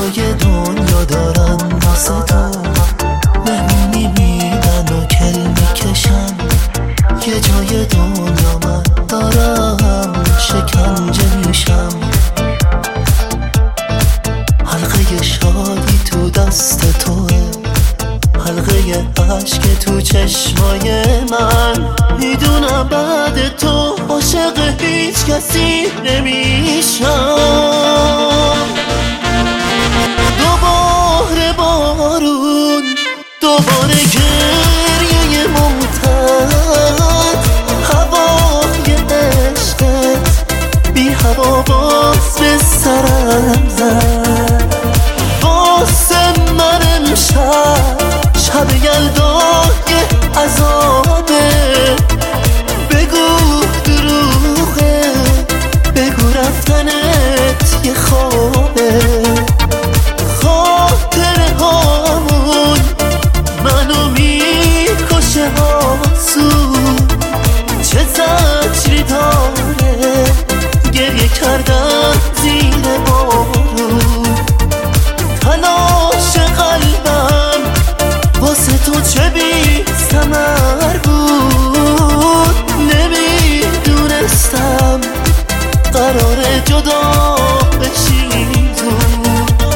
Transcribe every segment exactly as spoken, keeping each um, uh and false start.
جای دنیا دارن واسه تو، مهمونی میدن و کل میکشن. یه جای دنیا من دارم شکنجه میشم. حلقه شادی تو دست توه، حلقه عشق تو چشمای من. میدونم بعد تو عاشق هیچ کسی نمیشم. دوباره بارون، دوباره گریه ممتد، هوای عشقت بی هوا باز به سرم زد. واسه من امشب شب یلدای عذابه. بگو دروغه، بگو رفتنت یه خوابه. خاطره هامون منو میکشه آسون. چه زجری داره گریه کردن زیر بارون. تلاش قلبم واسه تو چه بی ثمر بود. نمیدونستم قراره جدا بشی زود.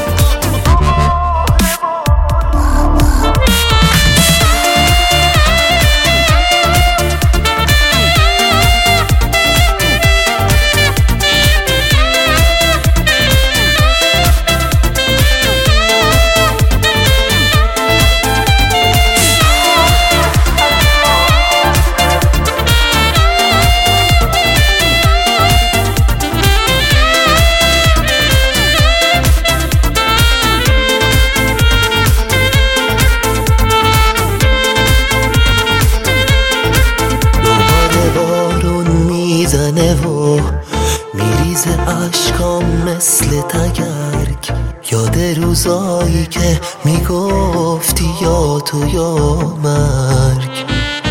میزنه و میریزه عشقام مثل تگرگ. یاد روزایی که میگفتی یا تو یا مرگ.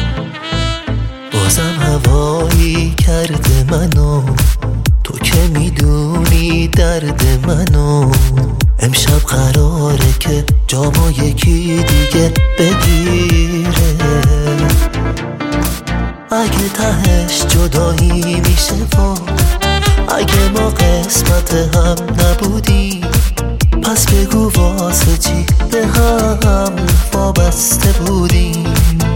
بازم هوایی کرده منو، تو که میدونی درد منو. امشب قراره که جامو یکی دیگه بگیره. اگه تهش جدایی میشه و اگه ما قسمت هم نبودی، پس بگو واسه چی به هم وابسته بودیم.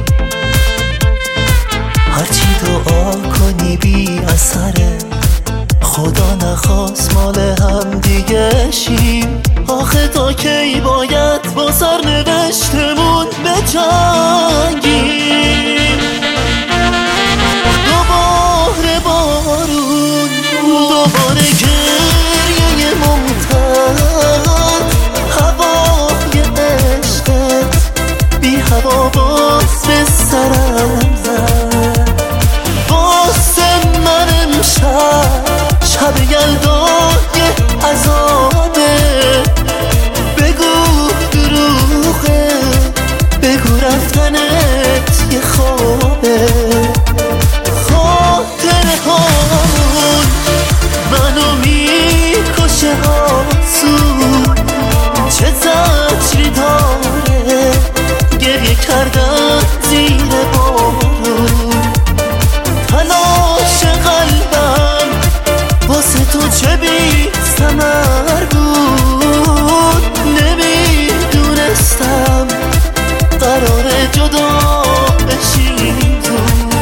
هرچی دعا کنی بی اثره، خدا نخواست مال هم دیگه شیم. آخه تا کی باید با سرنوشتمون بجنگیم؟ دوباره بارون، دوباره گریه ممتد، هوای عشقت بی هوا باز به سرم زد. واسه من امشب شب یلدای عذابه. بگو دروغه، بگو رفتنت یه خوابه. خاطره هامون منو میکشه آسون. چه زجری داره گریه کردن زیر بارون. تلاش قلبم واسه تو چه بی ثمر بود. نمیدونستم قراره جدا بشیم زود.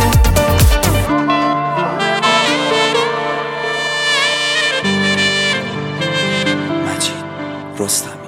مجید رستم